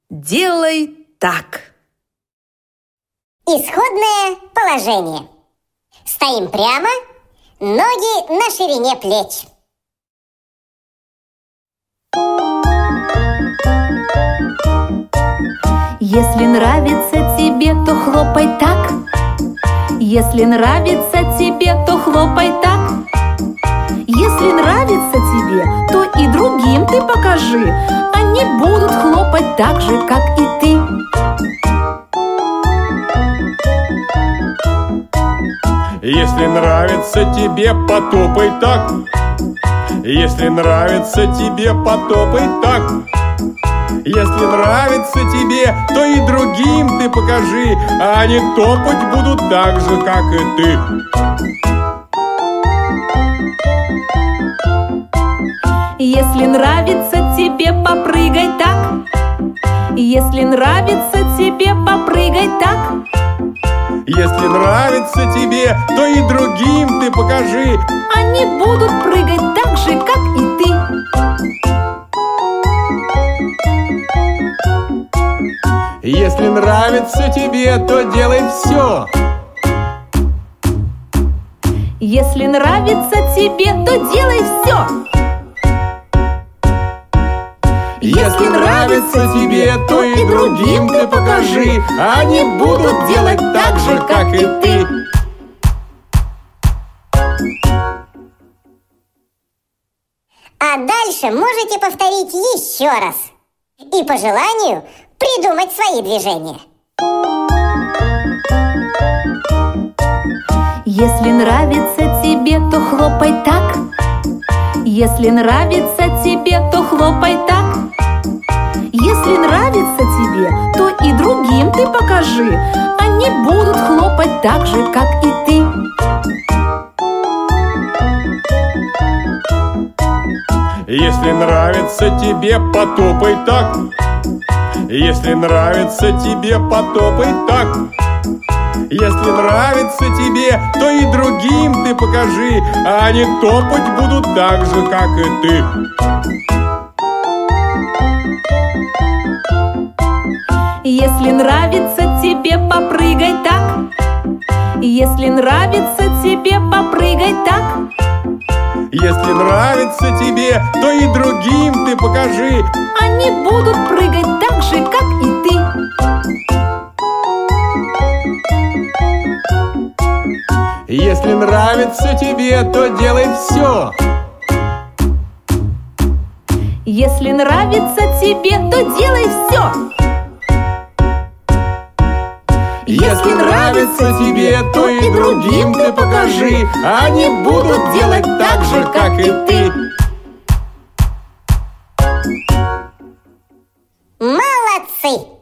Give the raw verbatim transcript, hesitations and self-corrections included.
делай так. Исходное положение. Стоим прямо, ноги на ширине плеч. Если нравится тебе, то хлопай так. Если нравится тебе, то хлопай так. Если нравится тебе, то и другим ты покажи. Они будут хлопать так же, как и ты. Если нравится тебе, потопай так. Если нравится тебе, потопай так. Если нравится тебе, то и другим ты покажи, а они топать будут так же, как и ты. Если нравится тебе, попрыгай так. Если нравится тебе, попрыгай так. Если нравится тебе, то и другим ты покажи. Они будут прыгать так же, как и ты. Если нравится тебе, то делай все. Если нравится тебе, то делай все. Если нравится тебе, то и другим ты покажи. Они будут делать так же, как и ты. А дальше можете повторить еще раз. И по желанию придумать свои движения. Если нравится тебе, то хлопай так. Если нравится тебе, то хлопай так. Если нравится тебе, то и другим ты покажи. Они будут хлопать так же, как и ты. Если нравится тебе, потопай так. Если нравится тебе, потопай так. Если нравится тебе, то и другим ты покажи, а они топать будут так же, как и ты. Если нравится тебе, попрыгай так. Если нравится тебе, попрыгай так. Если нравится тебе, то и другим ты покажи. Они будут прыгать так же, как и ты. Если нравится тебе, то делай все. Если нравится тебе, то делай все. Если нравится тебе, то и другим ты покажи. Они будут делать так же, как и ты. Молодцы!